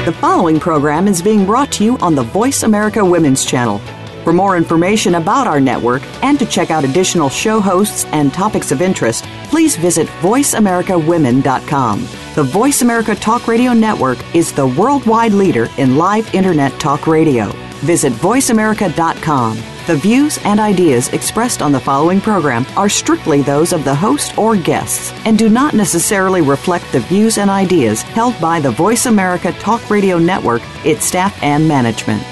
The following program is being brought to you on the Voice America Women's Channel. For more information about our network and to check out additional show hosts and topics of interest, please visit voiceamericawomen.com. The Voice America Talk Radio Network is the worldwide leader in live Internet talk radio. Visit voiceamerica.com. The views and ideas expressed on the following program are strictly those of the host or guests and do not necessarily reflect the views and ideas held by the Voice America Talk Radio Network, its staff, and management.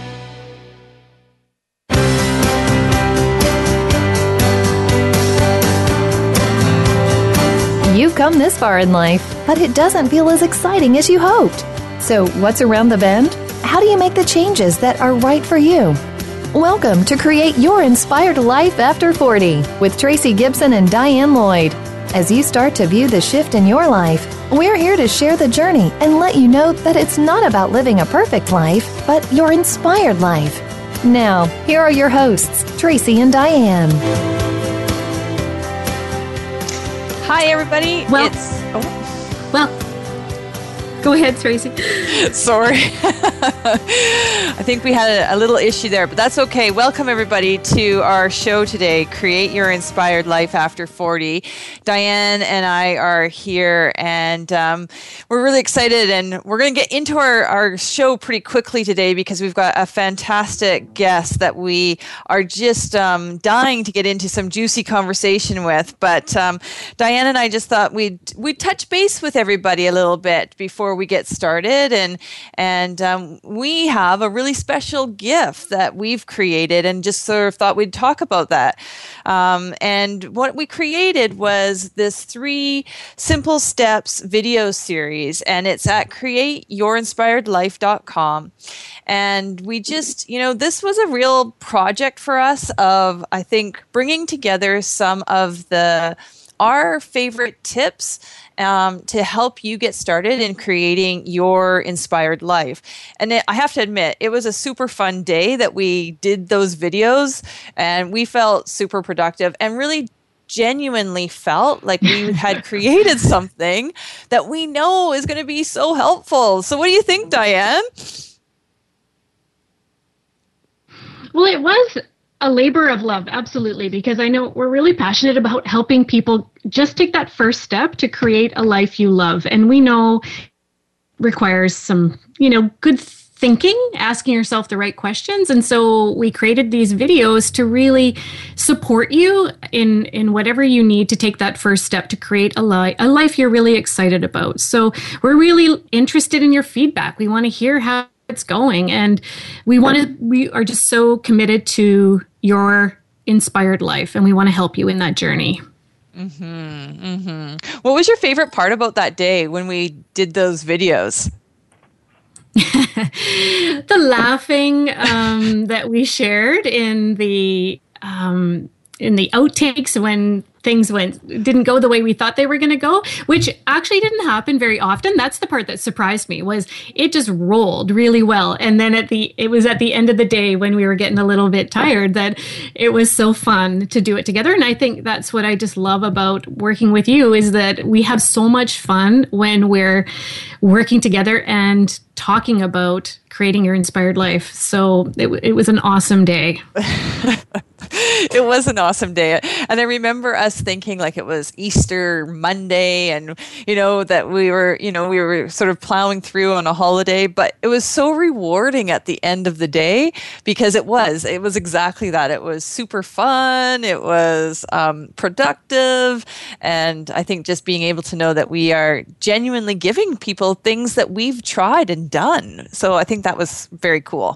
You've come this far in life, but it doesn't feel as exciting as you hoped. So what's around the bend? How do you make the changes that are right for you? Welcome to Create Your Inspired Life After 40 with Tracy Gibson and Diane Lloyd. As you start to view the shift in your life, we're here to share the journey and let you know that it's not about living a perfect life, but your inspired life. Now, here are your hosts, Tracy and Diane. Hi, everybody. Go ahead, Tracy. Sorry. I think we had a little issue there, but that's okay. Welcome, everybody, to our show today, Create Your Inspired Life After 40. Diane and I are here, and we're really excited, and we're going to get into our show pretty quickly today because we've got a fantastic guest that we are just dying to get into some juicy conversation with. But Diane and I just thought we'd touch base with everybody a little bit before we get started, and we have a really special gift that we've created, and just sort of thought we'd talk about that. And what we created was this 3 simple steps video series, and it's at createyourinspiredlife.com. And we just, this was a real project for us of, I think, bringing together some of our favorite tips to help you get started in creating your inspired life. And I have to admit, it was a super fun day that we did those videos, and we felt super productive and really genuinely felt like we had created something that we know is going to be so helpful. So what do you think, Diane? Well, it was a labor of love, absolutely, because I know we're really passionate about helping people just take that first step to create a life you love. And we know requires some, good thinking, asking yourself the right questions. And so we created these videos to really support you in whatever you need to take that first step to create a life you're really excited about. So we're really interested in your feedback. We want to hear how it's going, and we are just so committed to your inspired life, and we want to help you in that journey. What was your favorite part about that day when we did those videos? The laughing that we shared in the outtakes when things didn't go the way we thought they were going to go, which actually didn't happen very often. That's the part that surprised me, was it just rolled really well. And then it was at the end of the day when we were getting a little bit tired that it was so fun to do it together. And I think that's what I just love about working with you, is that we have so much fun when we're working together and talking about creating your inspired life. So it was an awesome day. It was an awesome day. And I remember us thinking like it was Easter Monday, and, that we were sort of plowing through on a holiday, but it was so rewarding at the end of the day, because it was exactly that. It was super fun. It was productive. And I think just being able to know that we are genuinely giving people things that we've tried and done. So I think that was very cool.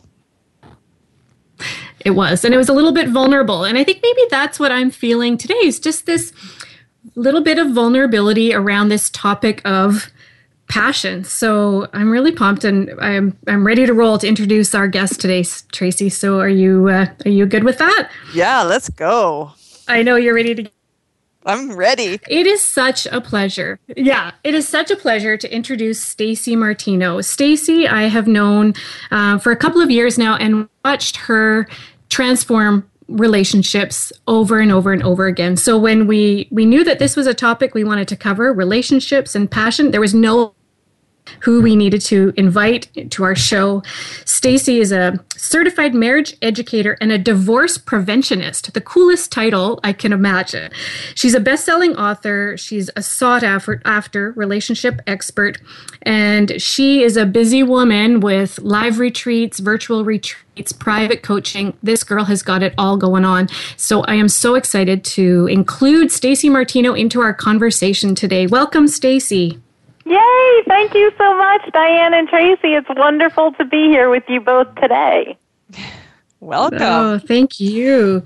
It was. And it was a little bit vulnerable. And I think maybe that's what I'm feeling today, is just this little bit of vulnerability around this topic of passion. So I'm really pumped, and I'm ready to roll to introduce our guest today, Tracy. So are you good with that? Yeah, let's go. I know you're ready to. I'm ready. It is such a pleasure. Yeah, it is such a pleasure to introduce Stacey Martino. Stacey, I have known for a couple of years now and watched her transform relationships over and over and over again. So when we knew that this was a topic we wanted to cover, relationships and passion, there was no who we needed to invite to our show. Stacy is a certified marriage educator and a divorce preventionist, the coolest title I can imagine. She's a best-selling author. She's a sought-after relationship expert, and she is a busy woman with live retreats, virtual retreats, private coaching. This girl has got it all going on. So I am so excited to include Stacy Martino into our conversation today. Welcome, Stacy. Yay! Thank you so much, Diane and Tracy. It's wonderful to be here with you both today. Welcome. Oh, thank you.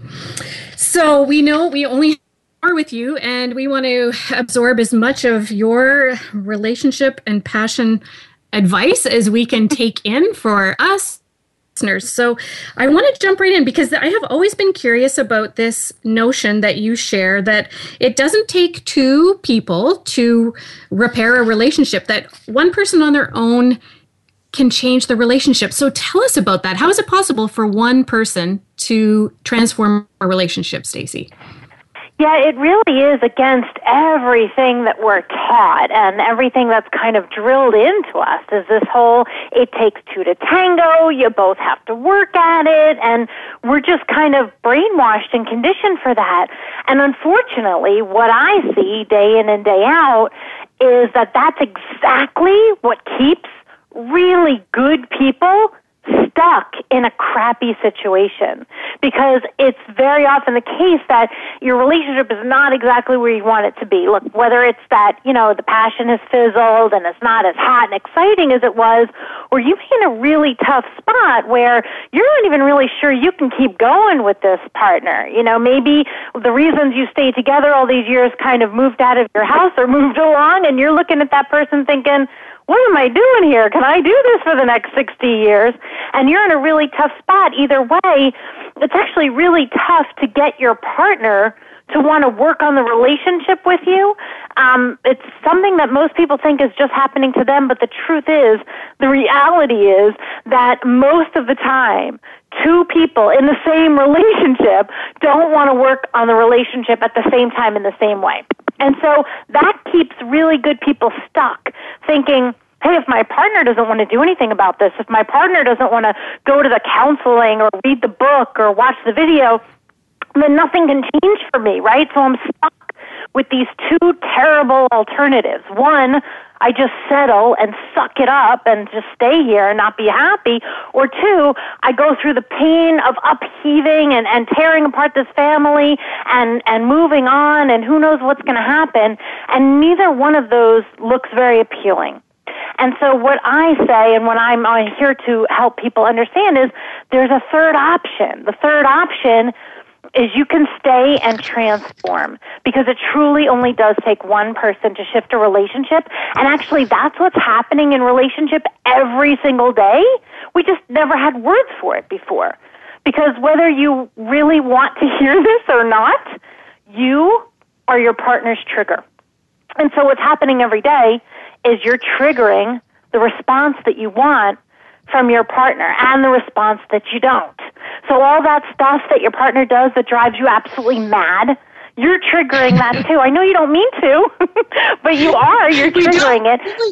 So we know we only are with you, and we want to absorb as much of your relationship and passion advice as we can take in for us listeners. So I want to jump right in because I have always been curious about this notion that you share that it doesn't take two people to repair a relationship, that one person on their own can change the relationship. So tell us about that. How is it possible for one person to transform a relationship, Stacy? Yeah, it really is against everything that we're taught and everything that's kind of drilled into us is this whole, it takes two to tango, you both have to work at it, and we're just kind of brainwashed and conditioned for that. And unfortunately, what I see day in and day out is that that's exactly what keeps really good people stuck in a crappy situation, because it's very often the case that your relationship is not exactly where you want it to be. Look, whether it's that, the passion has fizzled and it's not as hot and exciting as it was, or you're in a really tough spot where you're not even really sure you can keep going with this partner. Maybe the reasons you stayed together all these years kind of moved out of your house or moved along, and you're looking at that person thinking, what am I doing here? Can I do this for the next 60 years? And you're in a really tough spot. Either way, it's actually really tough to get your partner to want to work on the relationship with you. It's something that most people think is just happening to them, but the truth is, the reality is that most of the time, two people in the same relationship don't want to work on the relationship at the same time in the same way. And so that keeps really good people stuck, thinking, hey, if my partner doesn't want to do anything about this, if my partner doesn't want to go to the counseling or read the book or watch the video, then nothing can change for me, right? So I'm stuck with these two terrible alternatives. One, I just settle and suck it up and just stay here and not be happy. Or two, I go through the pain of upheaving and tearing apart this family and moving on, and who knows what's going to happen. And neither one of those looks very appealing. And so what I say, and what I'm here to help people understand, is there's a third option. The third option is you can stay and transform, because it truly only does take one person to shift a relationship. And actually, that's what's happening in relationship every single day. We just never had words for it before. Because whether you really want to hear this or not, you are your partner's trigger. And so what's happening every day is you're triggering the response that you want from your partner and the response that you don't. So all that stuff that your partner does that drives you absolutely mad, you're triggering that too. I know you don't mean to, but you are. You're triggering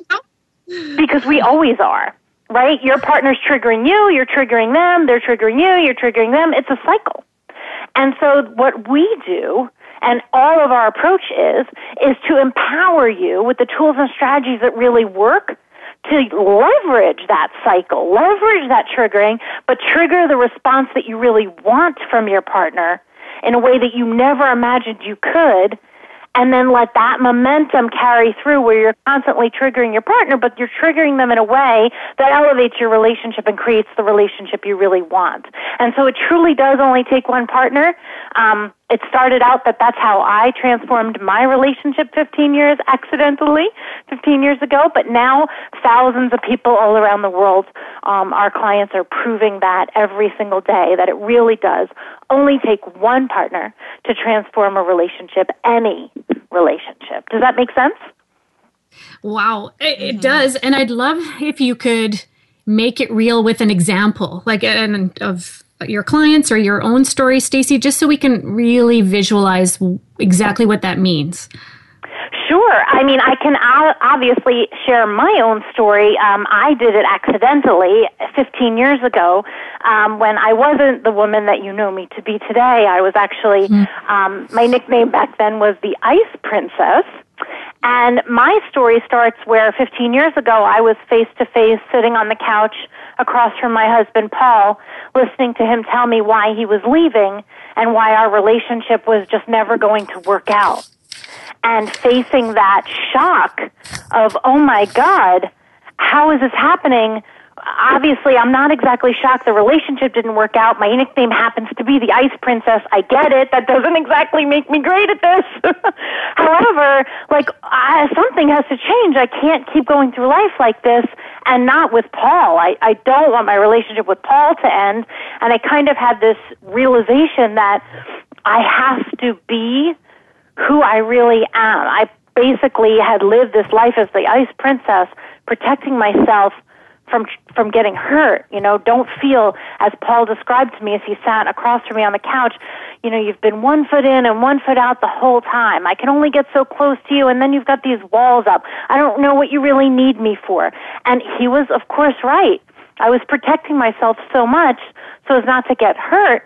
it because we always are, right? Your partner's triggering you, you're triggering them, they're triggering you, you're triggering them. It's a cycle. And so what we do, and all of our approach is to empower you with the tools and strategies that really work to leverage that cycle, leverage that triggering, but trigger the response that you really want from your partner in a way that you never imagined you could, and then let that momentum carry through where you're constantly triggering your partner, but you're triggering them in a way that elevates your relationship and creates the relationship you really want. And so it truly does only take one partner. It started out that's how I transformed my relationship 15 years ago, but now thousands of people all around the world, our clients are proving that every single day, that it really does only take one partner to transform a relationship, any relationship. Does that make sense? Wow, it does. And I'd love if you could make it real with an example, like of your clients or your own story, Stacy, just so we can really visualize exactly what that means. Sure. I mean, I can obviously share my own story. I did it accidentally 15 years ago when I wasn't the woman that you know me to be today. I was actually, my nickname back then was the Ice Princess. And my story starts where 15 years ago I was face-to-face sitting on the couch across from my husband, Paul, listening to him tell me why he was leaving and why our relationship was just never going to work out. And facing that shock of, oh my God, how is this happening? Obviously, I'm not exactly shocked the relationship didn't work out. My nickname happens to be the Ice Princess. I get it. That doesn't exactly make me great at this. However, something has to change. I can't keep going through life like this, and not with Paul. I don't want my relationship with Paul to end. And I kind of had this realization that I have to be who I really am. I basically had lived this life as the Ice Princess, protecting myself from getting hurt. Don't feel, as Paul described to me as he sat across from me on the couch, you've been 1 foot in and 1 foot out the whole time. I can only get so close to you, and then you've got these walls up. I don't know what you really need me for. And he was, of course, right. I was protecting myself so much so as not to get hurt.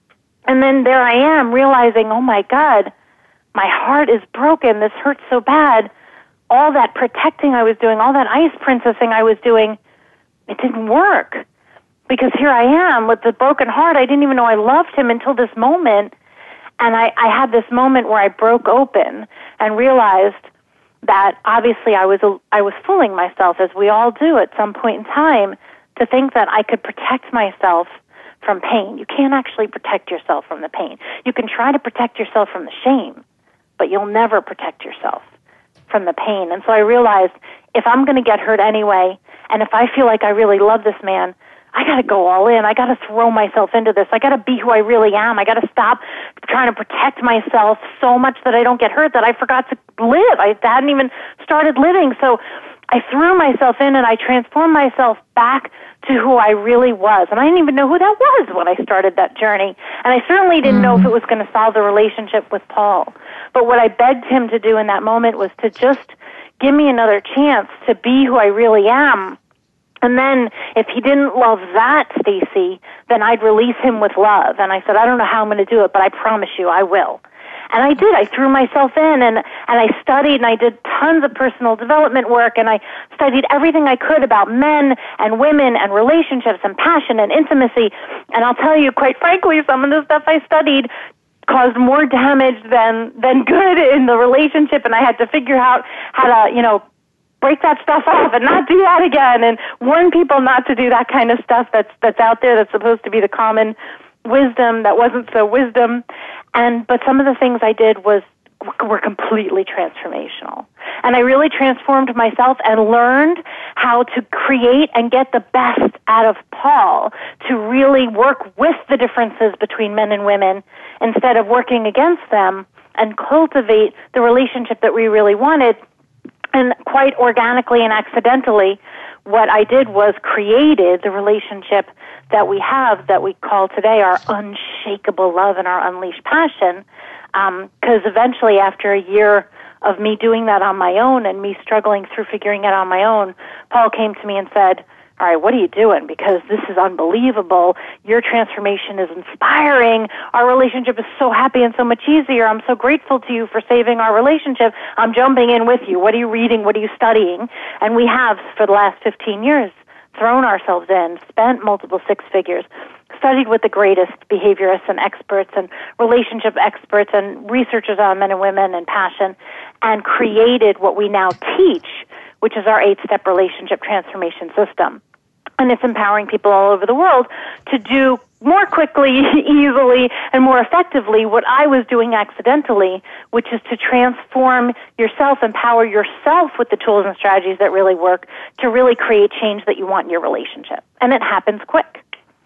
And then there I am realizing, oh my God, my heart is broken. This hurts so bad. All that protecting I was doing, all that Ice Princessing I was doing, it didn't work. Because here I am with the broken heart. I didn't even know I loved him until this moment. And I had this moment where I broke open and realized that obviously I was fooling myself, as we all do at some point in time, to think that I could protect myself from pain. You can't actually protect yourself from the pain. You can try to protect yourself from the shame, but you'll never protect yourself from the pain. And so I realized if I'm going to get hurt anyway, and if I feel like I really love this man, I got to go all in. I got to throw myself into this. I got to be who I really am. I got to stop trying to protect myself so much that I don't get hurt that I forgot to live. I hadn't even started living. So I threw myself in and I transformed myself back to who I really was. And I didn't even know who that was when I started that journey. And I certainly didn't know if it was going to solve the relationship with Paul. But what I begged him to do in that moment was to just give me another chance to be who I really am. And then if he didn't love that, Stacy, then I'd release him with love. And I said, I don't know how I'm going to do it, but I promise you I will. And I did. I threw myself in and I studied and I did tons of personal development work and I studied everything I could about men and women and relationships and passion and intimacy. And I'll tell you, quite frankly, some of the stuff I studied caused more damage than good in the relationship, and I had to figure out how to, break that stuff off and not do that again and warn people not to do that kind of stuff that's out there that's supposed to be the common wisdom that wasn't so wisdom. But some of the things I did were completely transformational. And I really transformed myself and learned how to create and get the best out of Paul, to really work with the differences between men and women instead of working against them, and cultivate the relationship that we really wanted. And quite organically and accidentally, what I did was created the relationship that we have, that we call today our unshakable love and our unleashed passion. Because eventually, after a year of me doing that on my own and me struggling through figuring it on my own, Paul came to me and said, all right, what are you doing? Because this is unbelievable. Your transformation is inspiring. Our relationship is so happy and so much easier. I'm so grateful to you for saving our relationship. I'm jumping in with you. What are you reading? What are you studying? And we have, for the last 15 years, thrown ourselves in, spent multiple six figures, studied with the greatest behaviorists and experts and relationship experts and researchers on men and women and passion, and created what we now teach, which is our 8-step relationship transformation system. And it's empowering people all over the world to do more quickly, easily, and more effectively what I was doing accidentally, which is to transform yourself, empower yourself with the tools and strategies that really work to really create change that you want in your relationship. And it happens quick.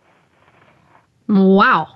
Wow.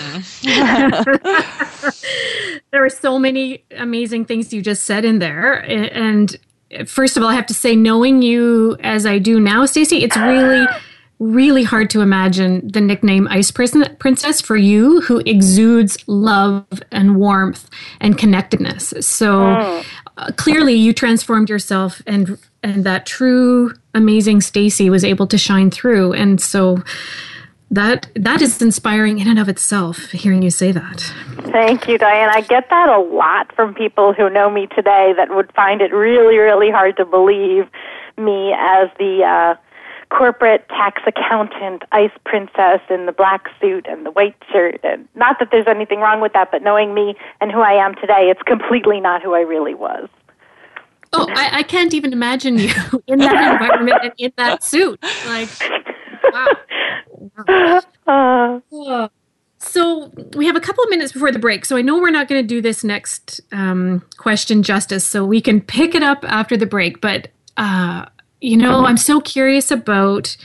There are so many amazing things you just said in there. And first of all, I have to say, knowing you as I do now, Stacy, it's really, really hard to imagine the nickname Ice Princess for you, who exudes love and warmth and connectedness. So clearly you transformed yourself, and that true, amazing Stacey was able to shine through. And so that is inspiring in and of itself, hearing you say that. Thank you, Diane. I get that a lot from people who know me today that would find it really, really hard to believe me as the corporate tax accountant, ice princess in the black suit and the white shirt. And not that there's anything wrong with that, but knowing me and who I am today, it's completely not who I really was. Oh, I can't even imagine you in that environment and in that suit. Like, wow. So we have a couple of minutes before the break. So I know we're not going to do this next question justice, so we can pick it up after the break. But I'm so curious about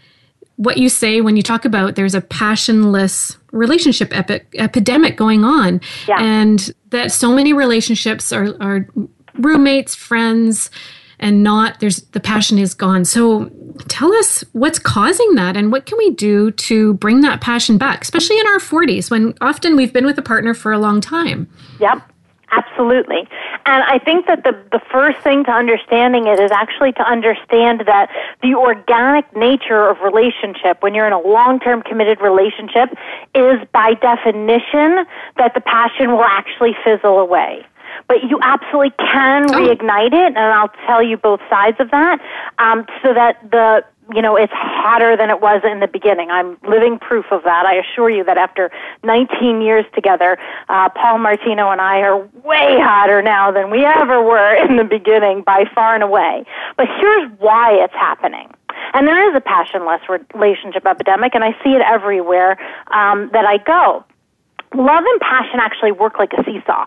what you say when you talk about there's a passionless relationship epidemic going on, and that so many relationships are roommates, friends, and the passion is gone. So tell us what's causing that, and what can we do to bring that passion back, especially in our 40s when often we've been with a partner for a long time. Yep. Absolutely. And I think that the first thing to understanding it is actually to understand that the organic nature of relationship, when you're in a long-term committed relationship, is by definition that the passion will actually fizzle away. But you absolutely can reignite it, and I'll tell you both sides of that, so that it's hotter than it was in the beginning. I'm living proof of that. I assure you that after 19 years together, Paul Martino and I are way hotter now than we ever were in the beginning, by far and away. But here's why it's happening. And there is a passionless relationship epidemic, and I see it everywhere that I go. Love and passion actually work like a seesaw.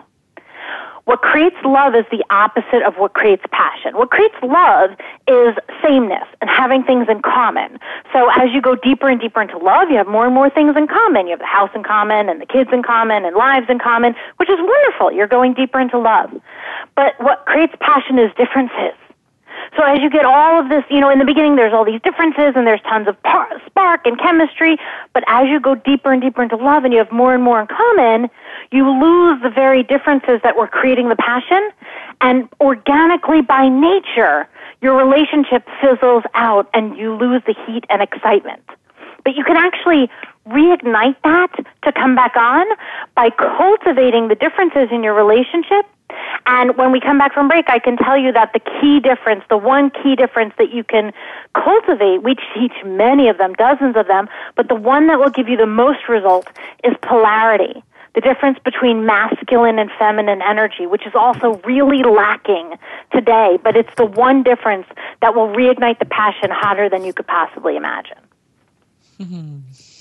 What creates love is the opposite of what creates passion. What creates love is sameness and having things in common. So as you go deeper and deeper into love, you have more and more things in common. You have the house in common and the kids in common and lives in common, which is wonderful. You're going deeper into love. But what creates passion is differences. So as you get all of this, in the beginning there's all these differences and there's tons of spark and chemistry, but as you go deeper and deeper into love and you have more and more in common, you lose the very differences that were creating the passion, and organically by nature, your relationship fizzles out and you lose the heat and excitement. But you can actually reignite that to come back on by cultivating the differences in your relationship. And when we come back from break, I can tell you that the one key difference that you can cultivate, we teach many of them, dozens of them, but the one that will give you the most result is polarity. The difference between masculine and feminine energy, which is also really lacking today, but it's the one difference that will reignite the passion hotter than you could possibly imagine. Mm-hmm.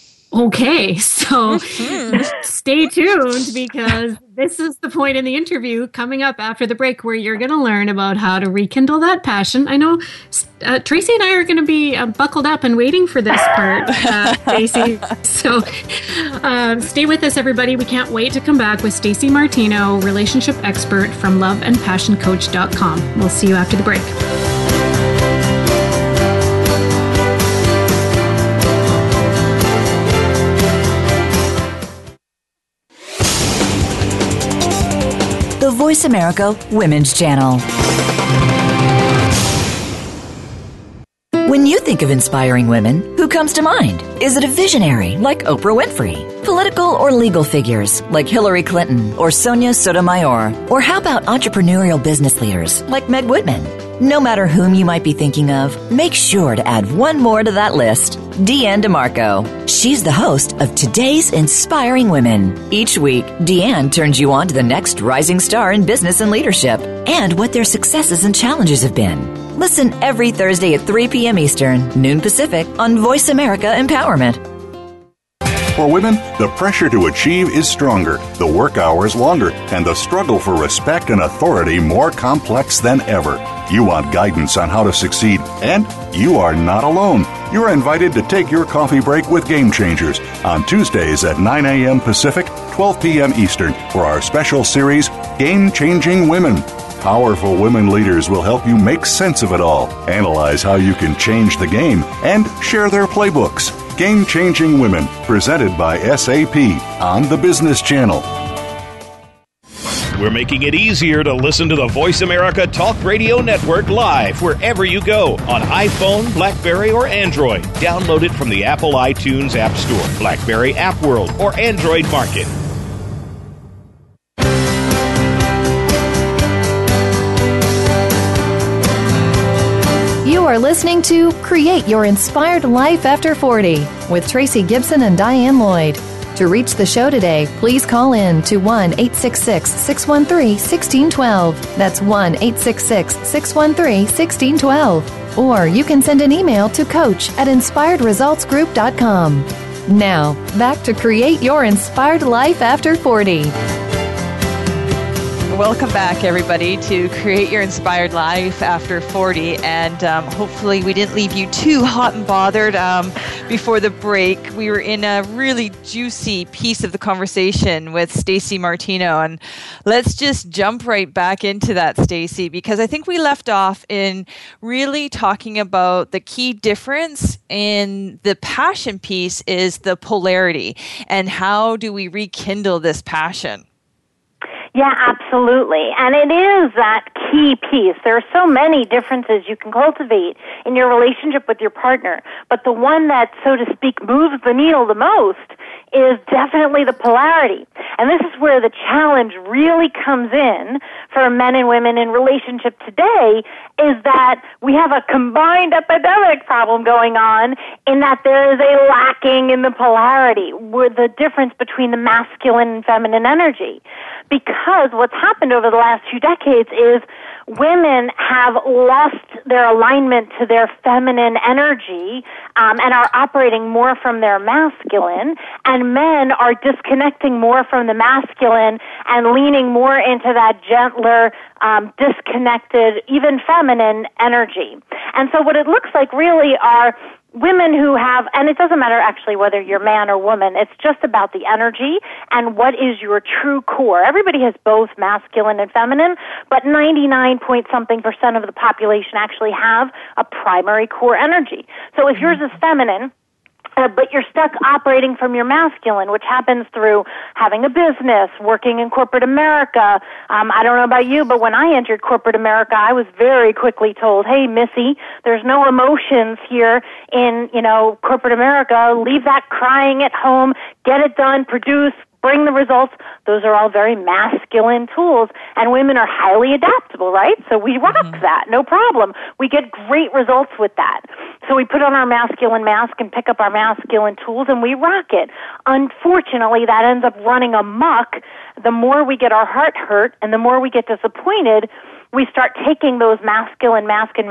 Okay, so stay tuned, because this is the point in the interview coming up after the break where you're going to learn about how to rekindle that passion. I know Tracy and I are going to be buckled up and waiting for this part, Stacey. So stay with us, everybody. We can't wait to come back with Stacey Martino, relationship expert from loveandpassioncoach.com. We'll see you after the break. The Voice America Women's Channel. When you think of inspiring women, who comes to mind? Is it a visionary like Oprah Winfrey? Political or legal figures like Hillary Clinton or Sonia Sotomayor? Or how about entrepreneurial business leaders like Meg Whitman? No matter whom you might be thinking of, make sure to add one more to that list. Deanne DeMarco. She's the host of Today's Inspiring Women. Each week, Deanne turns you on to the next rising star in business and leadership and what their successes and challenges have been. Listen every Thursday at 3 p.m. Eastern, noon Pacific on Voice America Empowerment. For women, the pressure to achieve is stronger, the work hours longer, and the struggle for respect and authority more complex than ever. You want guidance on how to succeed, and you are not alone. You're invited to take your coffee break with Game Changers on Tuesdays at 9 a.m. Pacific, 12 p.m. Eastern for our special series, Game Changing Women. Powerful women leaders will help you make sense of it all, analyze how you can change the game, and share their playbooks. Game Changing Women, presented by SAP on the Business Channel. We're making it easier to listen to the Voice America Talk Radio Network live wherever you go on iPhone, BlackBerry, or Android. Download it from the Apple iTunes App Store, BlackBerry App World, or Android Market. You are listening to Create Your Inspired Life After 40 with Tracy Gibson and Diane Lloyd. To reach the show today, please call in to 1-866-613-1612. That's 1-866-613-1612. Or you can send an email to coach@inspiredresultsgroup.com. Now, back to Create Your Inspired Life After 40. Welcome back, everybody, to Create Your Inspired Life After 40. And hopefully we didn't leave you too hot and bothered before the break. We were in a really juicy piece of the conversation with Stacey Martino. And let's just jump right back into that, Stacey, because I think we left off in really talking about the key difference in the passion piece is the polarity. And how do we rekindle this passion? Yeah, absolutely. And it is that key piece. There are so many differences you can cultivate in your relationship with your partner, but the one that, so to speak, moves the needle the most is definitely the polarity. And this is where the challenge really comes in for men and women in relationship today, is that we have a combined epidemic problem going on in that there is a lacking in the polarity, with the difference between the masculine and feminine energy. Because what's happened over the last few decades is women have lost their alignment to their feminine energy and are operating more from their masculine, and men are disconnecting more from the masculine and leaning more into that gentler, disconnected, even feminine energy. And so what it looks like really are women who have, and it doesn't matter actually whether you're man or woman, it's just about the energy and what is your true core. Everybody has both masculine and feminine, but 99-point-something% of the population actually have a primary core energy. So if yours is feminine, but you're stuck operating from your masculine, which happens through having a business, working in corporate America. I don't know about you, but when I entered corporate America, I was very quickly told, hey, Missy, there's no emotions here in, corporate America. Leave that crying at home. Get it done. Produce. Bring the results. Those are all very masculine tools, and women are highly adaptable, right? So we rock that, no problem. We get great results with that. So we put on our masculine mask and pick up our masculine tools, and we rock it. Unfortunately, that ends up running amok. The more we get our heart hurt and the more we get disappointed, we start taking those masculine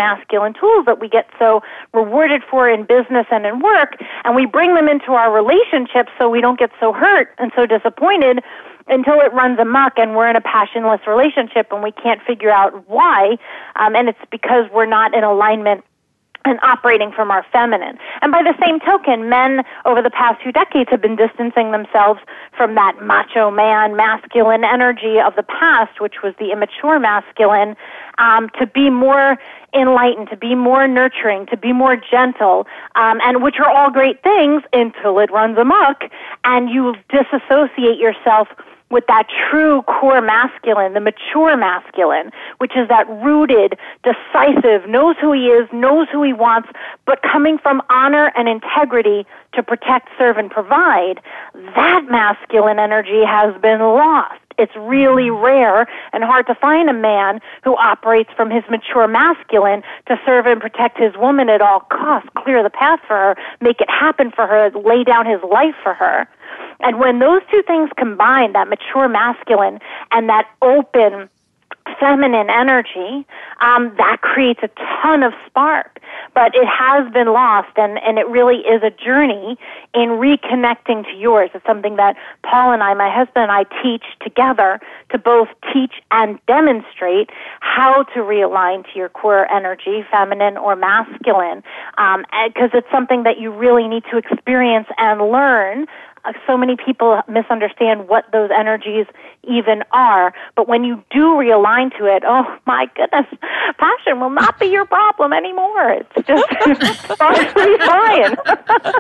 tools that we get so rewarded for in business and in work, and we bring them into our relationships so we don't get so hurt and so disappointed until it runs amok and we're in a passionless relationship and we can't figure out why, and it's because we're not in alignment and operating from our feminine. And by the same token, men over the past few decades have been distancing themselves from that macho man, masculine energy of the past, which was the immature masculine, to be more enlightened, to be more nurturing, to be more gentle, and which are all great things until it runs amok and you disassociate yourself with that true core masculine, the mature masculine, which is that rooted, decisive, knows who he is, knows who he wants, but coming from honor and integrity to protect, serve, and provide. That masculine energy has been lost. It's really rare and hard to find a man who operates from his mature masculine to serve and protect his woman at all costs, clear the path for her, make it happen for her, lay down his life for her. And when those two things combine, that mature masculine and that open feminine energy, that creates a ton of spark. But it has been lost, and it really is a journey in reconnecting to yours. It's something that Paul and I, my husband and I, teach together to both teach and demonstrate how to realign to your core energy, feminine or masculine, because it's something that you really need to experience and learn. So many people misunderstand what those energies even are. But when you do realign to it, oh my goodness, passion will not be your problem anymore. It's just sparks will be flying.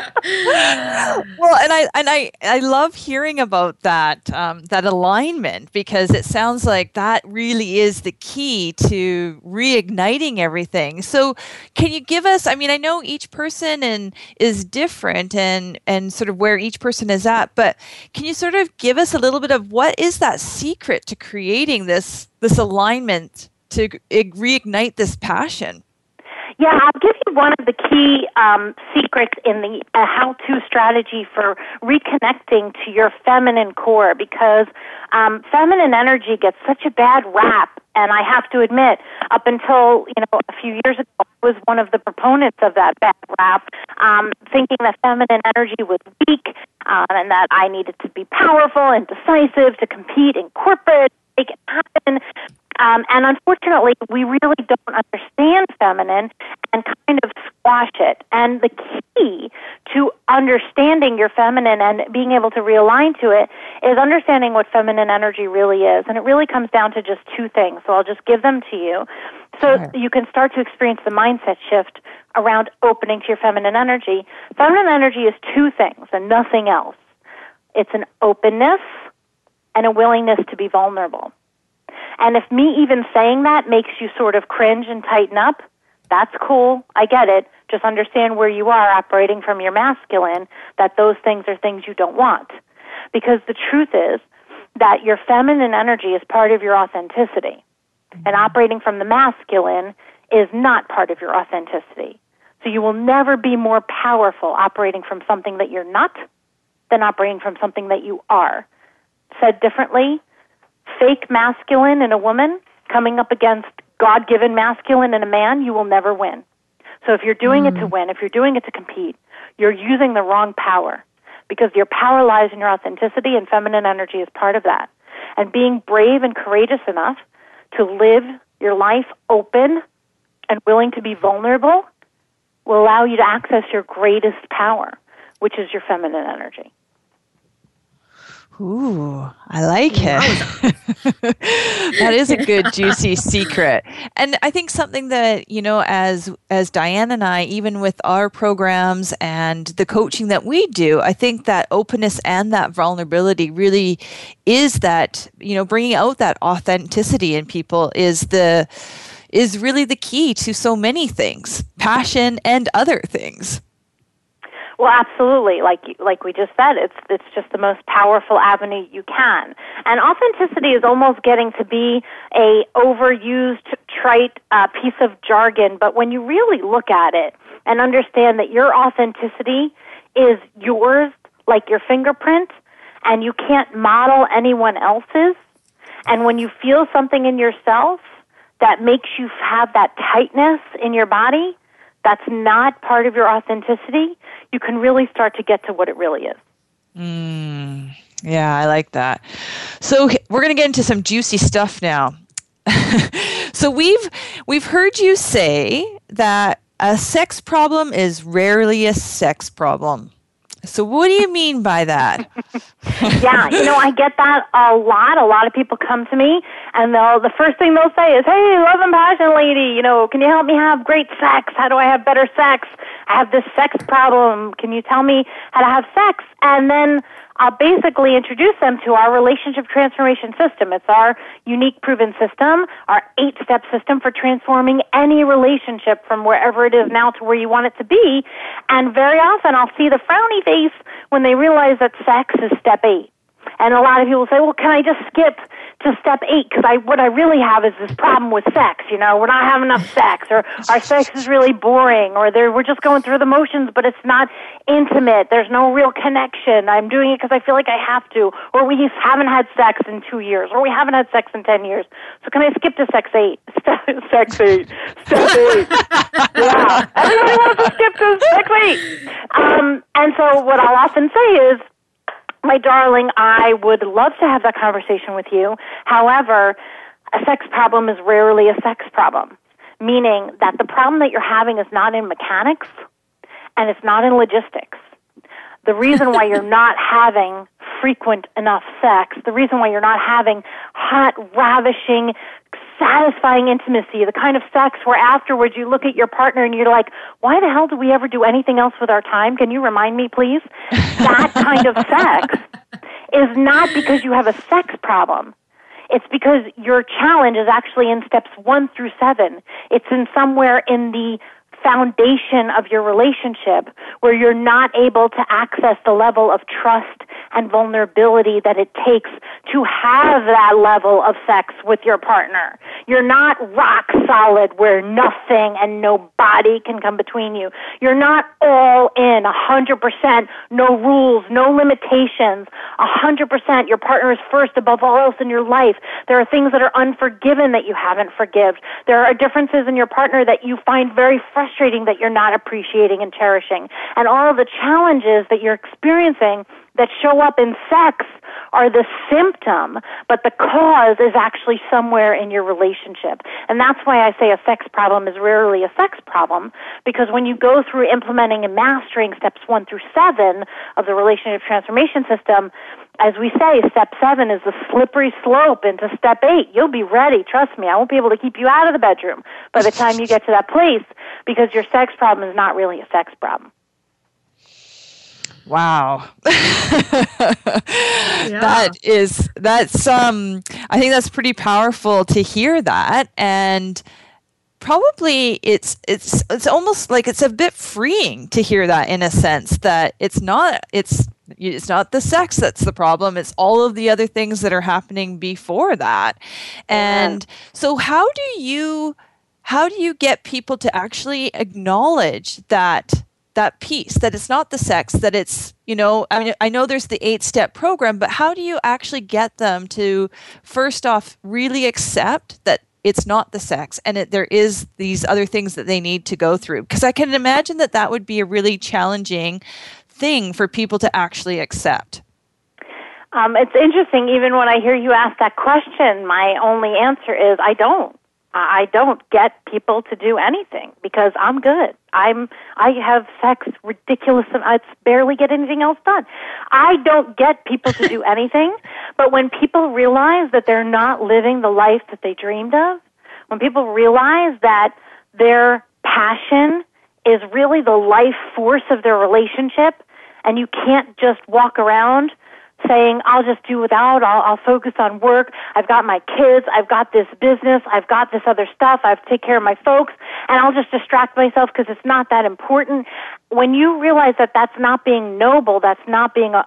Well, and I love hearing about that that alignment, because it sounds like that really is the key to reigniting everything. So, can you give us? I mean, I know each person is different, and sort of where each person is at, but can you sort of give us a little bit of what is that secret to creating this alignment to reignite this passion? Yeah, I'll give you one of the key secrets in the how-to strategy for reconnecting to your feminine core, because feminine energy gets such a bad rap, and I have to admit, up until a few years ago, I was one of the proponents of that bad rap, thinking that feminine energy was weak, and that I needed to be powerful and decisive to compete in corporate, make it happen. And unfortunately, we really don't understand feminine and kind of squash it. And the key to understanding your feminine and being able to realign to it is understanding what feminine energy really is. And it really comes down to just two things. So I'll just give them to you so you can start to experience the mindset shift around opening to your feminine energy. Feminine energy is two things and nothing else. It's an openness and a willingness to be vulnerable. And if me even saying that makes you sort of cringe and tighten up, that's cool. I get it. Just understand where you are operating from your masculine, that those things are things you don't want. Because the truth is that your feminine energy is part of your authenticity. And operating from the masculine is not part of your authenticity. So you will never be more powerful operating from something that you're not than operating from something that you are. Said differently, fake masculine in a woman coming up against God-given masculine in a man, you will never win. So if you're doing it to win, if you're doing it to compete, you're using the wrong power, because your power lies in your authenticity, and feminine energy is part of that. And being brave and courageous enough to live your life open and willing to be vulnerable will allow you to access your greatest power, which is your feminine energy. Ooh, I like it. That is a good, juicy secret. And I think something that, as Diane and I, even with our programs and the coaching that we do, I think that openness and that vulnerability really is that, bringing out that authenticity in people is really the key to so many things, passion and other things. Well, absolutely. Like we just said, it's just the most powerful avenue you can. And authenticity is almost getting to be a overused, trite piece of jargon. But when you really look at it and understand that your authenticity is yours, like your fingerprint, and you can't model anyone else's, and when you feel something in yourself that makes you have that tightness in your body, that's not part of your authenticity, you can really start to get to what it really is. Yeah, I like that. So we're going to get into some juicy stuff now. So we've heard you say that a sex problem is rarely a sex problem. So what do you mean by that? Yeah, I get that a lot. A lot of people come to me, and the first thing they'll say is, "Hey, love and passion lady, can you help me have great sex? How do I have better sex? I have this sex problem. Can you tell me how to have sex?" And then I'll basically introduce them to our relationship transformation system. It's our unique proven system, our 8-step system for transforming any relationship from wherever it is now to where you want it to be. And very often I'll see the frowny face when they realize that sex is step 8. And a lot of people say, well, can I just skip to step 8? Because what I really have is this problem with sex. We're not having enough sex, or our sex is really boring, or we're just going through the motions, but it's not intimate. There's no real connection. I'm doing it because I feel like I have to, or we haven't had sex in 2 years, or we haven't had sex in 10 years. So can I skip to sex 8? Sex 8. Step 8. Yeah. Everybody wants to skip to sex 8. And so what I'll often say is, my darling, I would love to have that conversation with you. However, a sex problem is rarely a sex problem, meaning that the problem that you're having is not in mechanics and it's not in logistics. The reason why you're not having frequent enough sex, the reason why you're not having hot, ravishing, satisfying intimacy, the kind of sex where afterwards you look at your partner and you're like, why the hell do we ever do anything else with our time? Can you remind me, please? That kind of sex is not because you have a sex problem. It's because your challenge is actually in steps 1 through 7. It's in somewhere in the foundation of your relationship where you're not able to access the level of trust and vulnerability that it takes to have that level of sex with your partner. You're not rock solid where nothing and nobody can come between you. You're not all in, 100%, no rules, no limitations, 100%. Your partner is first above all else in your life. There are things that are unforgiven that you haven't forgiven. There are differences in your partner that you find very frustrating that you're not appreciating and cherishing. And all of the challenges that you're experiencing that show up in sex are the symptom, but the cause is actually somewhere in your relationship. And that's why I say a sex problem is rarely a sex problem, because when you go through implementing and mastering steps 1 through 7 of the relationship transformation system, as we say, step 7 is the slippery slope into step 8. You'll be ready. Trust me, I won't be able to keep you out of the bedroom by the time you get to that place, because your sex problem is not really a sex problem. Wow. Yeah. That's I think that's pretty powerful to hear that. And probably it's almost like it's a bit freeing to hear that, in a sense that it's not the sex that's the problem, it's all of the other things that are happening before that. And so how do you get people to actually acknowledge that piece, that it's not the sex, that it's, I mean, I know there's the 8-step program, but how do you actually get them to, first off, really accept that it's not the sex and there is these other things that they need to go through? Because I can imagine that would be a really challenging thing for people to actually accept. It's interesting, even when I hear you ask that question, my only answer is I don't get people to do anything because I'm good. I have sex ridiculous, and I barely get anything else done. I don't get people to do anything, but when people realize that they're not living the life that they dreamed of, when people realize that their passion is really the life force of their relationship, and you can't just walk around saying, I'll just do without, I'll focus on work, I've got my kids, I've got this business, I've got this other stuff, I have to take care of my folks, and I'll just distract myself because it's not that important. When you realize that that's not being noble, that's not being,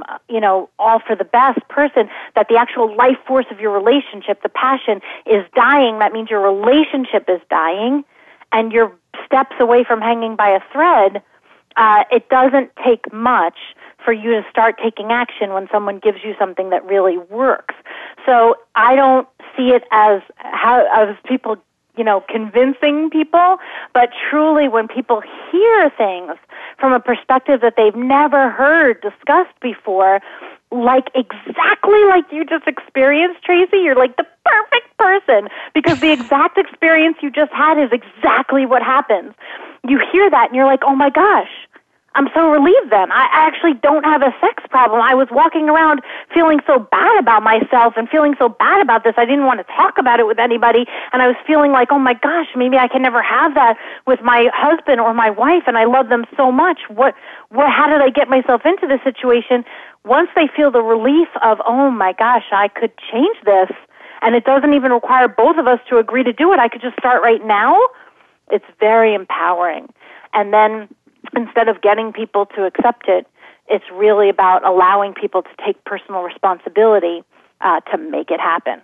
all for the best person, that the actual life force of your relationship, the passion, is dying, that means your relationship is dying, and you're steps away from hanging by a thread. It doesn't take much for you to start taking action when someone gives you something that really works. So I don't see it as people, convincing people, but truly when people hear things from a perspective that they've never heard discussed before, like exactly like you just experienced, Tracy, you're like the perfect person because the exact experience you just had is exactly what happens. You hear that and you're like, oh my gosh, I'm so relieved then. I actually don't have a sex problem. I was walking around feeling so bad about myself and feeling so bad about this. I didn't want to talk about it with anybody. And I was feeling like, oh my gosh, maybe I can never have that with my husband or my wife. And I love them so much. How did I get myself into this situation? Once they feel the relief of, oh my gosh, I could change this. And it doesn't even require both of us to agree to do it. I could just start right now. It's very empowering. And then instead of getting people to accept it, it's really about allowing people to take personal responsibility to make it happen.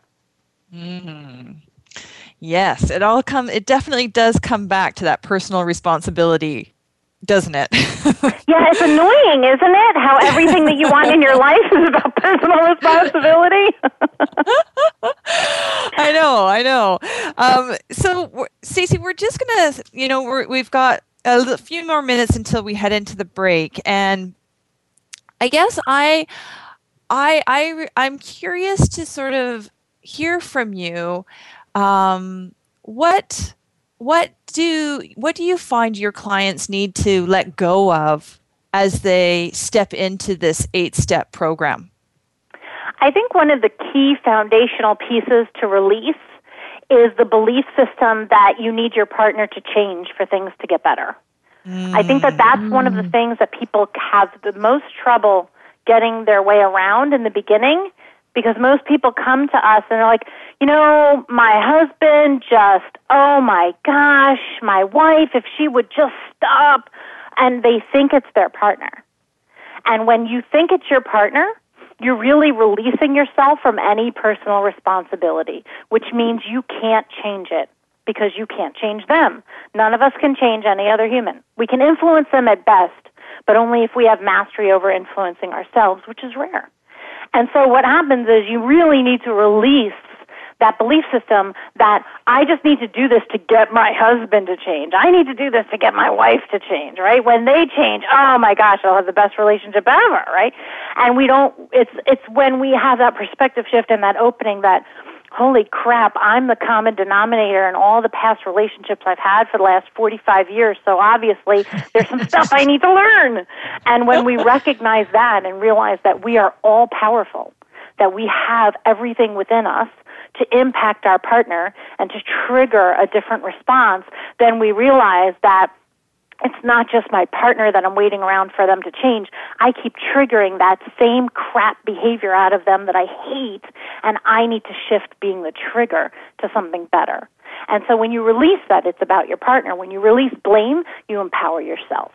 Mm-hmm. Yes, it definitely does come back to that personal responsibility, doesn't it? Yeah, it's annoying, isn't it? How everything that you want in your life is about personal responsibility. I know. So, Stacey, we're just gonna, we've got a few more minutes until we head into the break, and I guess I'm curious to sort of hear from you. What do you find your clients need to let go of as they step into this 8-step program? I think one of the key foundational pieces to release is the belief system that you need your partner to change for things to get better. I think that that's one of the things that people have the most trouble getting their way around in the beginning, because most people come to us and they're like, my husband just, oh my gosh, my wife, if she would just stop, and they think it's their partner. And when you think it's your partner, you're really releasing yourself from any personal responsibility, which means you can't change it because you can't change them. None of us can change any other human. We can influence them at best, but only if we have mastery over influencing ourselves, which is rare. And so what happens is you really need to release that belief system that I just need to do this to get my husband to change. I need to do this to get my wife to change, right? When they change, oh my gosh, I'll have the best relationship ever, right? And it's when we have that perspective shift and that opening that, holy crap, I'm the common denominator in all the past relationships I've had for the last 45 years, so obviously there's some stuff I need to learn. And when we recognize that and realize that we are all powerful, that we have everything within us to impact our partner and to trigger a different response, then we realize that it's not just my partner that I'm waiting around for them to change. I keep triggering that same crap behavior out of them that I hate, and I need to shift being the trigger to something better. And so when you release that, it's about your partner. When you release blame, you empower yourself.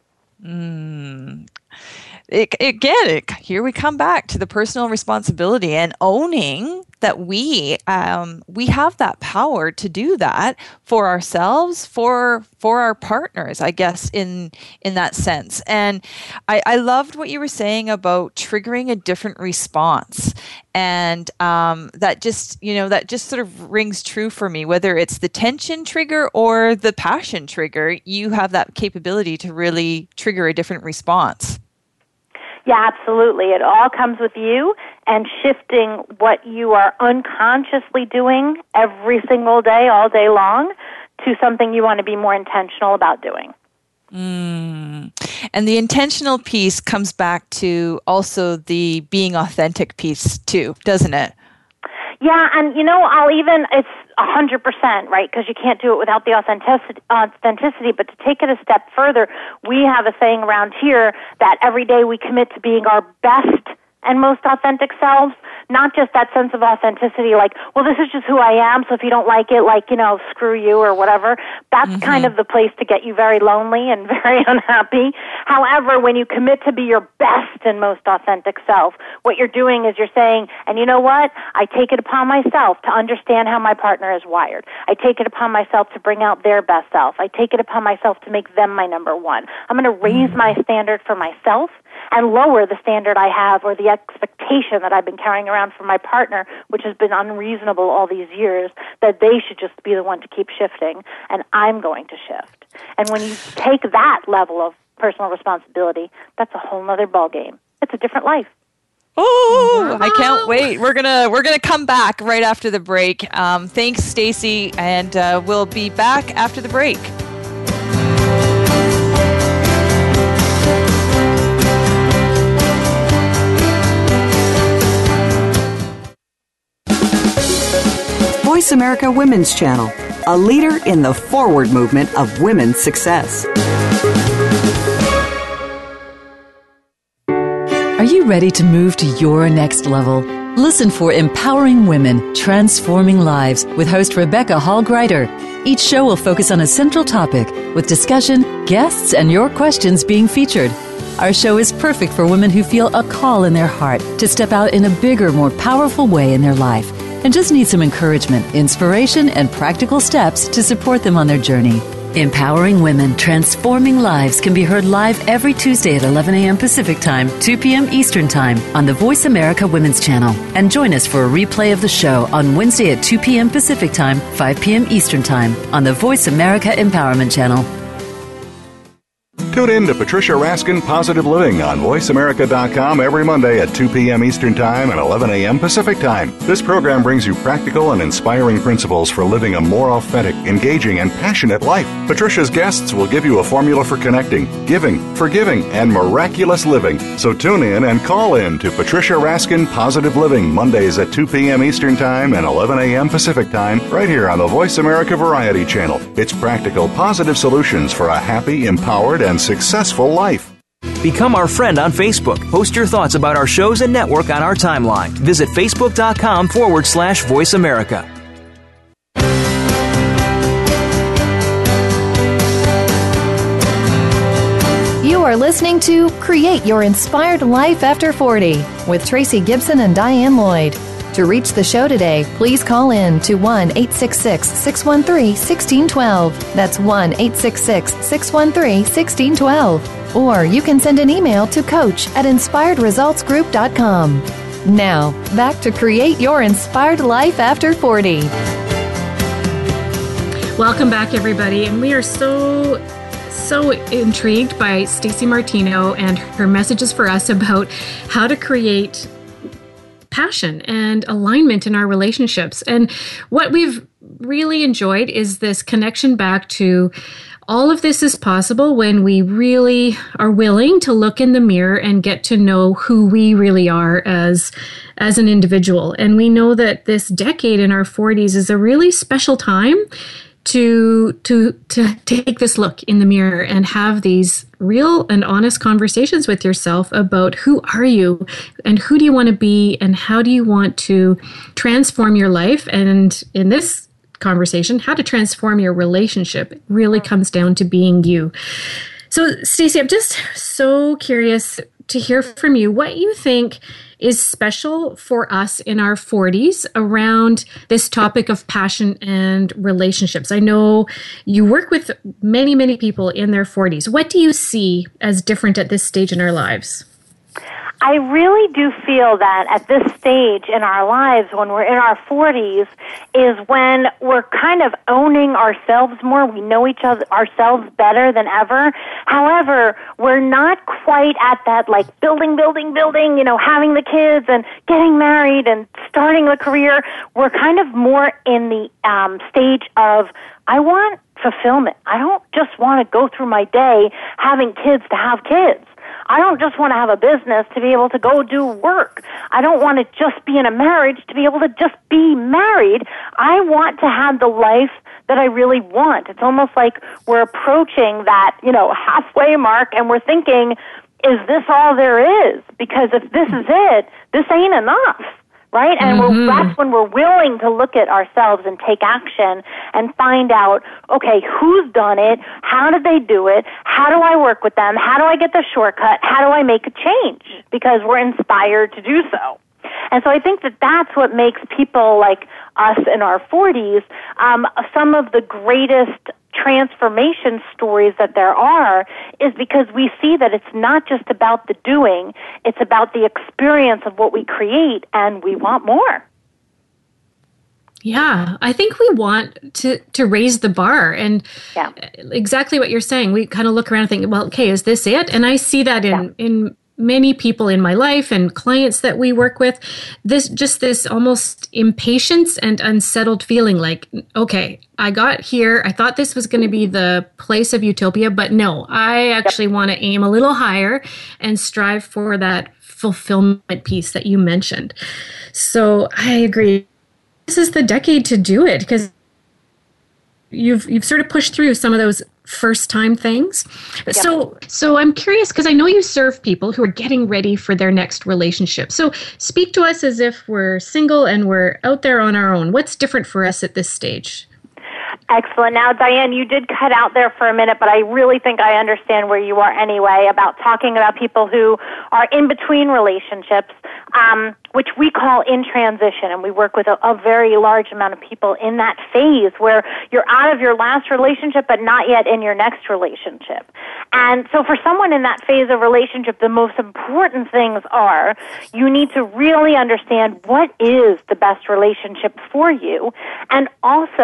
Here we come back to the personal responsibility and owning that we have that power to do that for ourselves, for our partners, I guess, in that sense. And I loved what you were saying about triggering a different response, and that just sort of rings true for me. Whether it's the tension trigger or the passion trigger, you have that capability to really trigger a different response. Yeah, absolutely. It all comes with you and shifting what you are unconsciously doing every single day, all day long, to something you want to be more intentional about doing. And the intentional piece comes back to also the being authentic piece too, doesn't it? Yeah, and it's 100%, right? Because you can't do it without the authenticity. But to take it a step further, we have a saying around here that every day we commit to being our best and most authentic selves. Not just that sense of authenticity, like, well, this is just who I am, so if you don't like it, screw you or whatever. That's kind of the place to get you very lonely and very unhappy. However, when you commit to be your best and most authentic self, what you're doing is you're saying, and you know what? I take it upon myself to understand how my partner is wired. I take it upon myself to bring out their best self. I take it upon myself to make them my number one. I'm going to raise my standard for myself and lower the standard I have or the expectation that I've been carrying around from my partner, which has been unreasonable all these years, that they should just be the one to keep shifting, and I'm going to shift. And when you take that level of personal responsibility, that's a whole other ballgame. It's a different life. Oh, I can't wait. We're gonna come back right after the break. Thanks, Stacey, and we'll be back after the break. Voice America Women's Channel, a leader in the forward movement of women's success. Are you ready to move to your next level? Listen for Empowering Women, Transforming Lives with host Rebecca Hall-Gruyter. Each show will focus on a central topic with discussion, guests, and your questions being featured. Our show is perfect for women who feel a call in their heart to step out in a bigger, more powerful way in their life and just need some encouragement, inspiration, and practical steps to support them on their journey. Empowering Women, Transforming Lives can be heard live every Tuesday at 11 a.m. Pacific Time, 2 p.m. Eastern Time on the Voice America Women's Channel. And join us for a replay of the show on Wednesday at 2 p.m. Pacific Time, 5 p.m. Eastern Time on the Voice America Empowerment Channel. Tune in to Patricia Raskin Positive Living on VoiceAmerica.com every Monday at 2 p.m. Eastern Time and 11 a.m. Pacific Time. This program brings you practical and inspiring principles for living a more authentic, engaging, and passionate life. Patricia's guests will give you a formula for connecting, giving, forgiving, and miraculous living. So tune in and call in to Patricia Raskin Positive Living Mondays at 2 p.m. Eastern Time and 11 a.m. Pacific Time right here on the Voice America Variety Channel. It's practical, positive solutions for a happy, empowered, and successful life. Become our friend on Facebook. Post your thoughts about our shows and network on our timeline. Visit Facebook.com/Voice America. You are listening to Create Your Inspired Life After 40 with Tracy Gibson and Diane Lloyd. To reach the show today, please call in to 1-866-613-1612. That's 1-866-613-1612. Or you can send an email to coach@inspiredresultsgroup.com. Now, back to Create Your Inspired Life After 40. Welcome back, everybody. And we are so intrigued by Stacey Martino and her messages for us about how to create passion and alignment in our relationships. And what we've really enjoyed is this connection back to all of this is possible when we really are willing to look in the mirror and get to know who we really are as an individual. And we know that this decade in our 40s is a really special time to take this look in the mirror and have these real and honest conversations with yourself about who are you and who do you want to be and how do you want to transform your life. And in this conversation, how to transform your relationship really comes down to being you. So, Stacey, I'm just so curious to hear from you what you think is special for us in our 40s around this topic of passion and relationships. I know you work with many, many people in their 40s. What do you see as different at this stage in our lives? I really do feel that at this stage in our lives, when we're in our 40s, is when we're kind of owning ourselves more. We know ourselves better than ever. However, we're not quite at that building, having the kids and getting married and starting a career. We're kind of more in the stage of, I want fulfillment. I don't just want to go through my day having kids to have kids. I don't just want to have a business to be able to go do work. I don't want to just be in a marriage to be able to just be married. I want to have the life that I really want. It's almost like we're approaching that, halfway mark and we're thinking, is this all there is? Because if this is it, this ain't enough. Right? And that's when we're willing to look at ourselves and take action and find out, okay, who's done it? How did they do it? How do I work with them? How do I get the shortcut? How do I make a change? Because we're inspired to do so. And so I think that that's what makes people like us in our 40s some of the greatest transformation stories that there are, is because we see that it's not just about the doing, it's about the experience of what we create, and we want more. Yeah, I think we want to raise the bar, and exactly what you're saying. We kind of look around and think, well, okay, is this it? And I see that in many people in my life and clients that we work with, this almost impatience and unsettled feeling like, okay, I got here. I thought this was going to be the place of utopia, but no, I actually want to aim a little higher and strive for that fulfillment piece that you mentioned. So I agree. This is the decade to do it, because you've sort of pushed through some of those first time things. Yep. So I'm curious, because I know you serve people who are getting ready for their next relationship. So speak to us as if we're single and we're out there on our own. What's different for us at this stage? Excellent. Now, Diane, you did cut out there for a minute, but I really think I understand where you are anyway, about talking about people who are in between relationships, which we call in transition. And we work with a very large amount of people in that phase where you're out of your last relationship, but not yet in your next relationship. And so for someone in that phase of relationship, the most important things are you need to really understand what is the best relationship for you, and also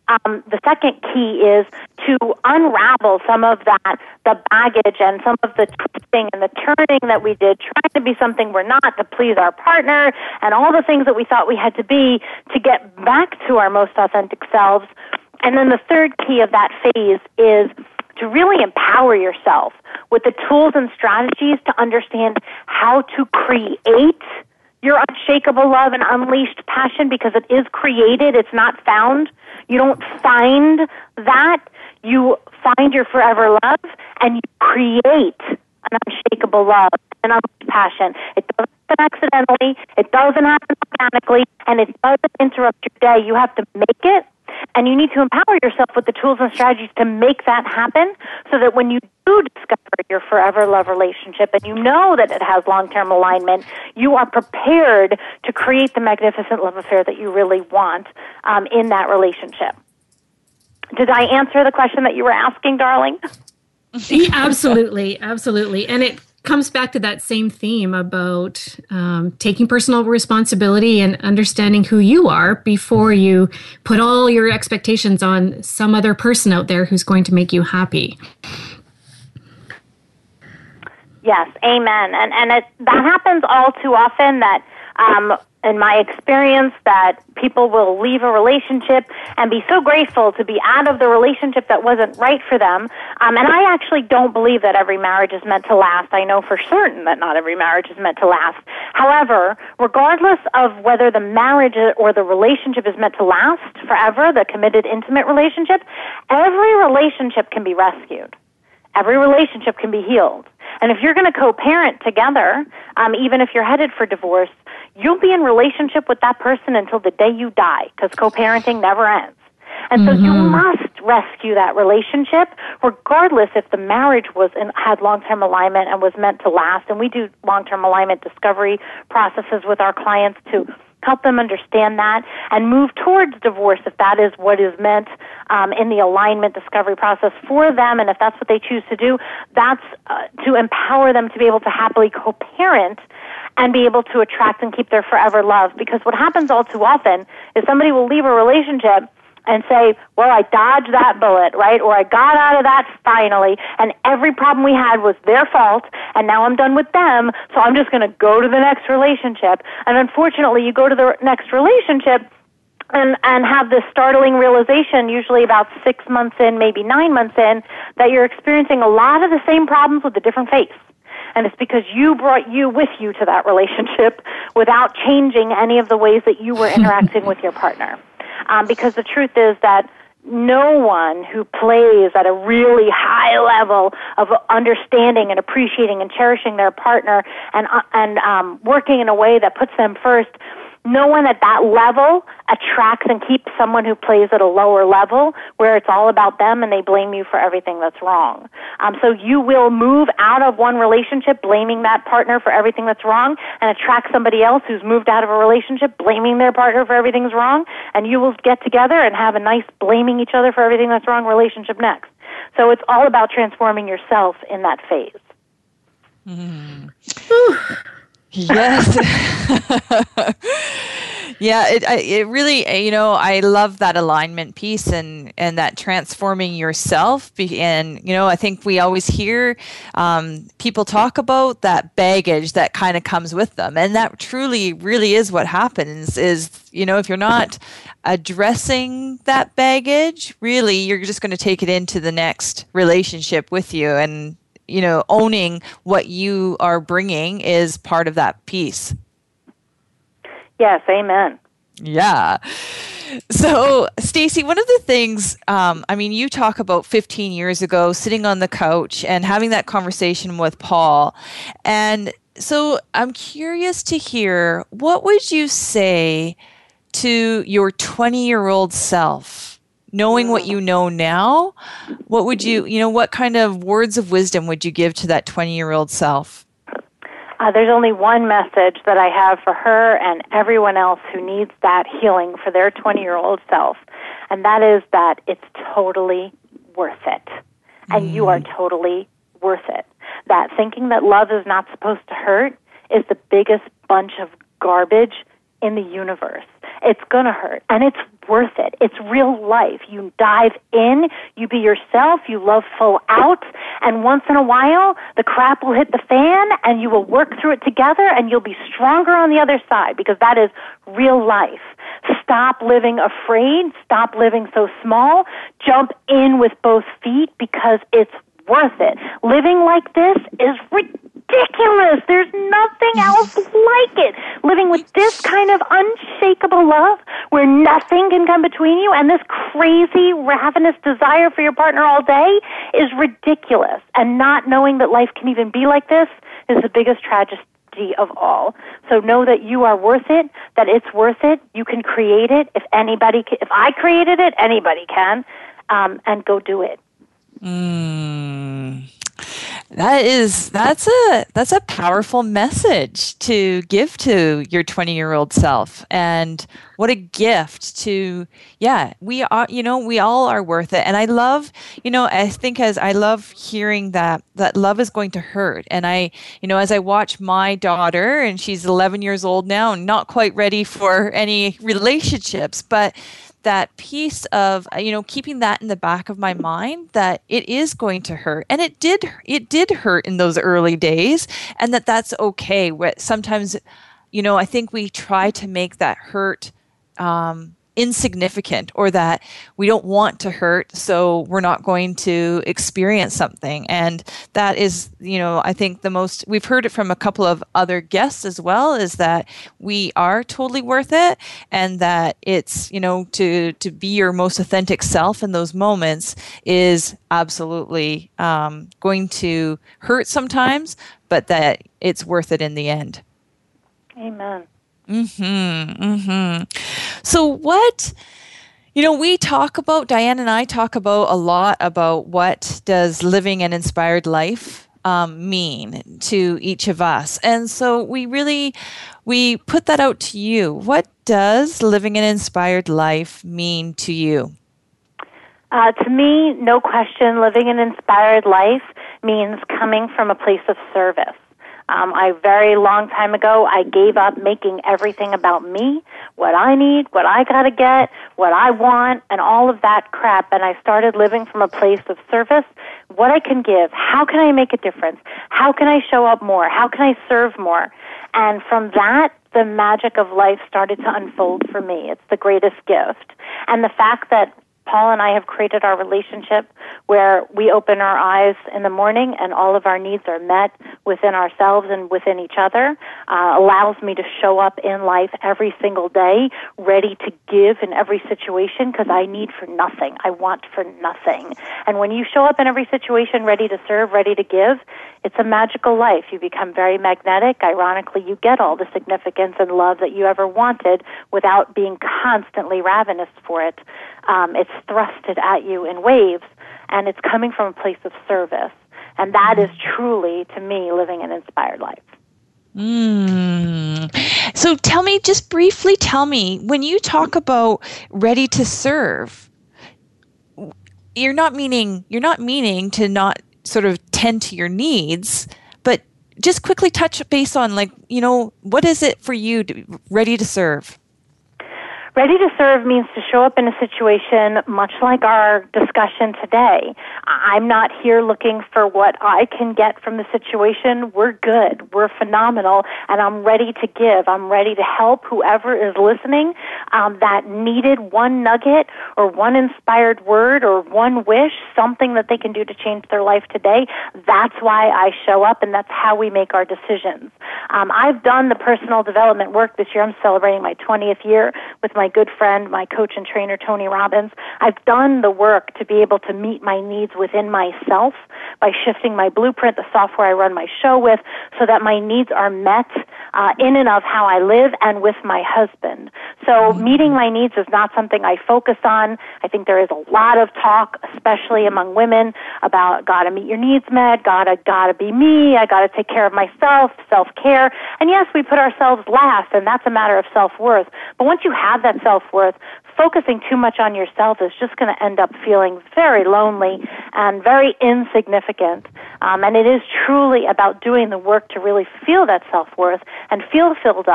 the second key is to unravel some of that, the baggage and some of the twisting and the turning that we did, trying to be something we're not to please our partner, and all the things that we thought we had to be to get back to our most authentic selves. And then the third key of that phase is to really empower yourself with the tools and strategies to understand how to create your unshakable love and unleashed passion, because it is created, it's not found. You don't find that. You find your forever love, and you create an unshakable love and unleashed passion. It doesn't happen accidentally. It doesn't happen organically, and it doesn't interrupt your day. You have to make it, and you need to empower yourself with the tools and strategies to make that happen, so that when you do discover your forever love relationship and you know that it has long-term alignment, you are prepared to create the magnificent love affair that you really want in that relationship. Did I answer the question that you were asking, darling? Yeah, absolutely, absolutely. And it comes back to that same theme about taking personal responsibility and understanding who you are before you put all your expectations on some other person out there who's going to make you happy. Yes, amen. And that happens all too often, that in my experience, that people will leave a relationship and be so grateful to be out of the relationship that wasn't right for them. And I actually don't believe that every marriage is meant to last. I know for certain that not every marriage is meant to last. However, regardless of whether the marriage or the relationship is meant to last forever, the committed, intimate relationship, every relationship can be rescued. Every relationship can be healed. And if you're going to co-parent together, even if you're headed for divorce, you'll be in relationship with that person until the day you die, because co-parenting never ends. And so you must rescue that relationship, regardless if the marriage had long-term alignment and was meant to last. And we do long-term alignment discovery processes with our clients to help them understand that and move towards divorce if that is what is meant in the alignment discovery process for them. And if that's what they choose to do, that's to empower them to be able to happily co-parent and be able to attract and keep their forever love. Because what happens all too often is somebody will leave a relationship and say, well, I dodged that bullet, right? Or I got out of that finally, and every problem we had was their fault, and now I'm done with them, so I'm just going to go to the next relationship. And unfortunately, you go to the next relationship and have this startling realization, usually about 6 months in, maybe 9 months in, that you're experiencing a lot of the same problems with a different face. And it's because you brought you with you to that relationship without changing any of the ways that you were interacting with your partner. Because the truth is that no one who plays at a really high level of understanding and appreciating and cherishing their partner and working in a way that puts them first, no one at that level attracts and keeps someone who plays at a lower level where it's all about them and they blame you for everything that's wrong. So you will move out of one relationship blaming that partner for everything that's wrong and attract somebody else who's moved out of a relationship blaming their partner for everything's wrong, and you will get together and have a nice blaming each other for everything that's wrong relationship next. So it's all about transforming yourself in that phase. Yes. Yeah, it really, I love that alignment piece and that transforming yourself. And, I think we always hear people talk about that baggage that kind of comes with them. And that truly really is what happens is, if you're not addressing that baggage, really, you're just going to take it into the next relationship with you. And owning what you are bringing is part of that piece. Yes, amen. Yeah. So, Stacey, one of the things, you talk about 15 years ago, sitting on the couch and having that conversation with Paul. And so I'm curious to hear, what would you say to your 20-year-old self? Knowing what you know now, what would what kind of words of wisdom would you give to that 20-year-old self? There's only one message that I have for her and everyone else who needs that healing for their 20-year-old self, and that is that it's totally worth it. And you are totally worth it. That thinking that love is not supposed to hurt is the biggest bunch of garbage in the universe. It's going to hurt, and it's worth it. It's real life. You dive in, you be yourself, you love full out, and once in a while, the crap will hit the fan, and you will work through it together, and you'll be stronger on the other side, because that is real life. Stop living afraid. Stop living so small. Jump in with both feet, because it's worth it. Living like this is ridiculous. There's nothing else like it. Living with this kind of unshakable love where nothing can come between you and this crazy, ravenous desire for your partner all day is ridiculous. And not knowing that life can even be like this is the biggest tragedy of all. So know that you are worth it, that it's worth it. You can create it. If I created it, anybody can. And go do it. That's a powerful message to give to your 20-year-old self, and what a gift to, we all are worth it. And I love, I love hearing that love is going to hurt. And as I watch my daughter, and she's 11 years old now, and not quite ready for any relationships, but that piece of, keeping that in the back of my mind, that it is going to hurt. And it did hurt in those early days, and that's okay. Sometimes, I think we try to make that hurt insignificant, or that we don't want to hurt, so we're not going to experience something. And that is, I think we've heard it from a couple of other guests as well, is that we are totally worth it, and that it's, to be your most authentic self in those moments is absolutely going to hurt sometimes, but that it's worth it in the end. Amen. So what, we talk about, Diane and I talk about a lot about what does living an inspired life mean to each of us. And so we put that out to you. What does living an inspired life mean to you? To me, no question, living an inspired life means coming from a place of service. A very long time ago, I gave up making everything about me, what I need, what I gotta get, what I want, and all of that crap. And I started living from a place of service, what I can give, how can I make a difference, how can I show up more, how can I serve more. And from that, the magic of life started to unfold for me. It's the greatest gift. And the fact that Paul and I have created our relationship where we open our eyes in the morning and all of our needs are met within ourselves and within each other, allows me to show up in life every single day, ready to give in every situation, because I need for nothing. I want for nothing. And when you show up in every situation ready to serve, ready to give, it's a magical life. You become very magnetic. Ironically, you get all the significance and love that you ever wanted without being constantly ravenous for it. It's thrusted at you in waves, and it's coming from a place of service. And that is truly, to me, living an inspired life. So just briefly tell me, when you talk about ready to serve, you're not meaning to not sort of tend to your needs, but just quickly touch base on, what is it for you ready to serve? Ready to serve means to show up in a situation much like our discussion today. I'm not here looking for what I can get from the situation. We're good. We're phenomenal. And I'm ready to give. I'm ready to help whoever is listening that needed one nugget or one inspired word or one wish, something that they can do to change their life today. That's why I show up, and that's how we make our decisions. I've done the personal development work this year. I'm celebrating my 20th year with my good friend, my coach and trainer, Tony Robbins. I've done the work to be able to meet my needs within myself by shifting my blueprint, the software I run my show with, so that my needs are met in and of how I live and with my husband. So meeting my needs is not something I focus on. I think there is a lot of talk, especially among women, about gotta meet your needs met, gotta be me, I gotta take care of myself, self-care. And yes, we put ourselves last, and that's a matter of self-worth. But once you have that self-worth, focusing too much on yourself is just going to end up feeling very lonely and very insignificant. And it is truly about doing the work to really feel that self-worth and feel filled up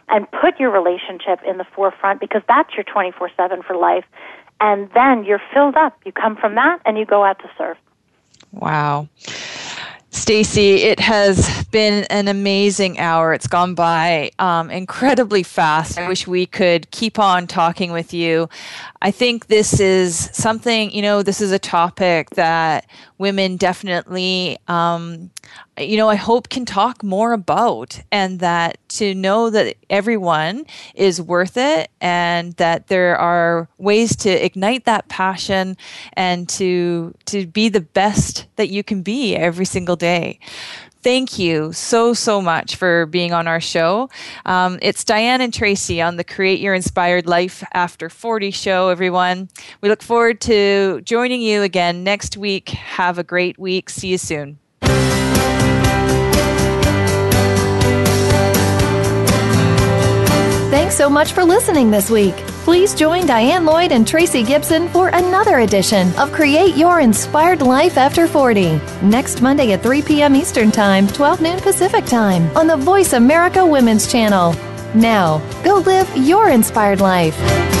and put your relationship in the forefront, because that's your 24/7 for life. And then you're filled up. You come from that and you go out to serve. Wow. Stacey, it has been an amazing hour. It's gone by incredibly fast. I wish we could keep on talking with you. I think this is something, this is a topic that women definitely, I hope can talk more about, and that to know that everyone is worth it, and that there are ways to ignite that passion and to be the best that you can be every single day. Thank you so much for being on our show. It's Diane and Tracy on the Create Your Inspired Life After 40 show, everyone. We look forward to joining you again next week. Have a great week. See you soon. Thanks so much for listening this week. Please join Diane Lloyd and Tracy Gibson for another edition of Create Your Inspired Life After 40, next Monday at 3 p.m. Eastern Time, 12 noon Pacific Time, on the Voice America Women's Channel. Now, go live your inspired life.